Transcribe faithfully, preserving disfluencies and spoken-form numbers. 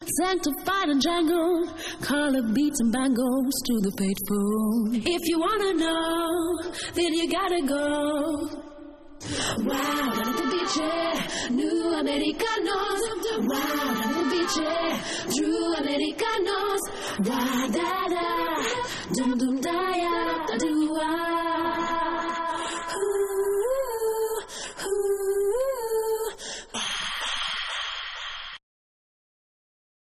sanctified and jangled, color beats and bangles to the faithful. If you wanna know, then you gotta go. Wow, down at the beach, new Americanos. Wow, down at the beach, true Americanos. Da da da, dum dum da ya.